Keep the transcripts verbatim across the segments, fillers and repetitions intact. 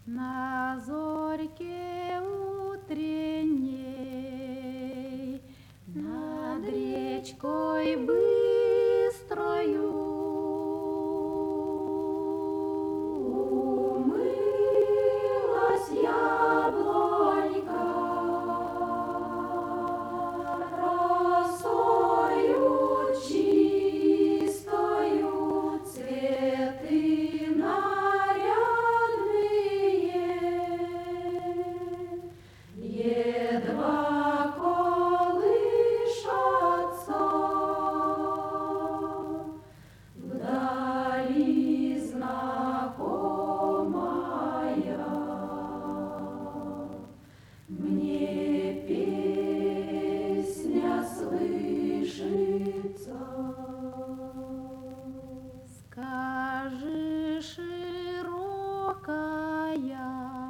На зорьке утренней над речкой быстрою умылась яблонька росою чистою, цветы едва колышатся, вдали знакомая мне песня слышится. Скажи, широкая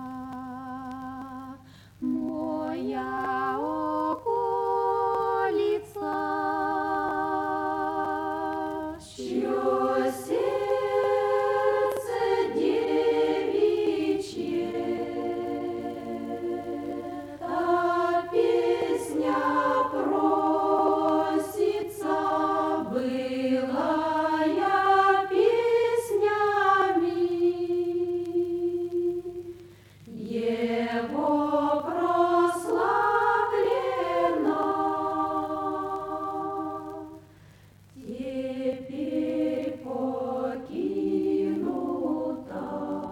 моя околица, чье сердце девичье, та песня просится, былая песнями его прославлена. Теперь покинута,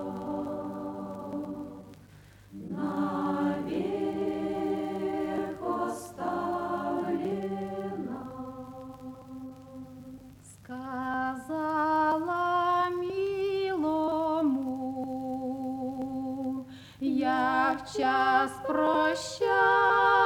навек оставлена. Сказала милому я в час прощания: